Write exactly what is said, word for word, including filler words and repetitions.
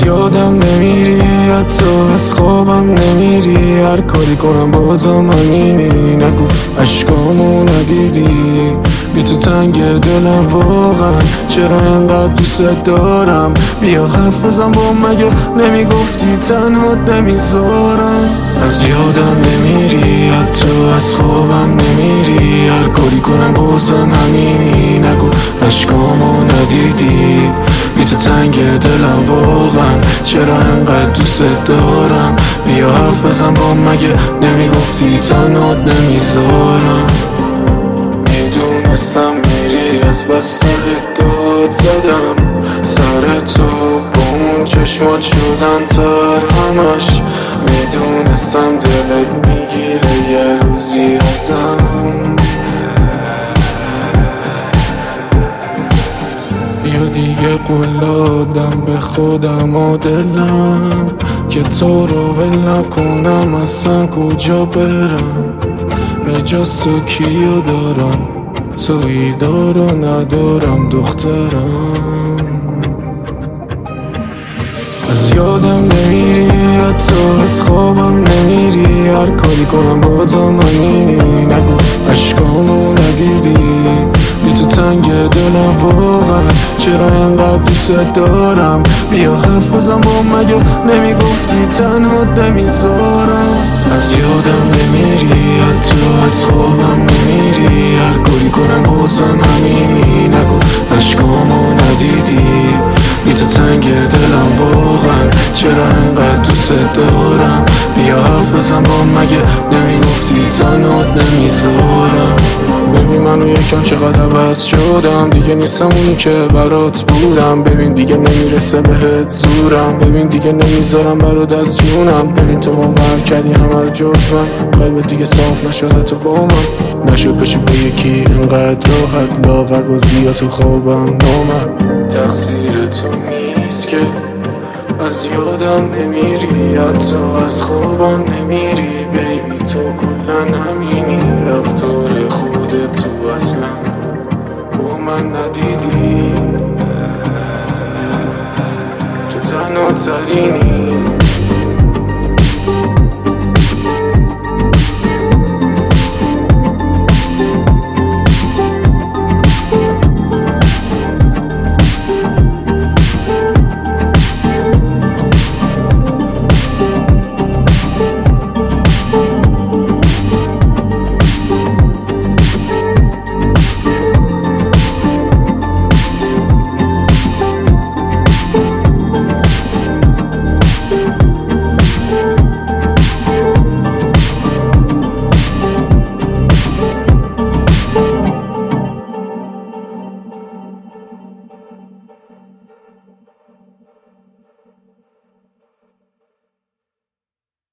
یادم نمیری، حتی از خوابم نمیری. هر کاری کنم بازم همینی. نگو عشقامو ندیدی، بی تو تنگ دلم واقعا. چرا اینقدر دوست دارم؟ بیا حرف بزن با مگه نمیگفتی تنهات نمیذارم. از یادم نمیری، حتی از خوابم نمیری. هر کاری کنم بازم همینی. نگو عشقامو ندیدی، بی تو تنگ دلم واقعا. چرا انقدر دوست دارم؟ بیا حرف بزن با مگه نمیگفتی تنهات نمیذارم. میدونستم میری، از بس داد زدم سر تو. با اون چشمات شدن تر همش. میدونستم دلت میگیره یه روزی ازم. یا دیگه قول دادم به خودم و دلم که تو رو ول نکنم. اصلا کجا برم؟ به جز تو کیو دارم؟ تویی دارو ندارم دخترم. از یادم نمیری، حتی از خوابم نمیری. هر کاری کنم بازم همینی. نگو عشقامو ندیدی، بی تو تنگ دلم واقعا. چرا اینقدر دوست دارم؟ بیا حرف بزن با مگه نمیگفتی تنهات نمیذارم. از یادم نمیری، حتی از خوابم نمیری. هر کاری کنم بازم همینی. نگو عشقامو ندیدی، بی تو تنگ دلم واقعا. چرا اینقدر دوست دارم؟ بیا حرف بزن با مگه نمیگفتی تنهات نمیذارم. ببین منو یکم چقدر عوض شدم، دیگه نیستم اونی که برات بودم. ببین دیگه نمیرسه بهت زورم، ببین دیگه نمیذارم برات از جونم. ببین تو باور کردی همه رو جز من، قلبت دیگه صاف نشد حتی با من. نشد بشی با یکی اینقدر راحت، لاغر باز بیا تو خوابم نامد. تقصیر تو نیست که از یادم نمیری، حتی از خوابم نمیری. بیبی تو کلن همینی، رفتار خودت تو اصلا با من ندیدی. تو تنها ترینی.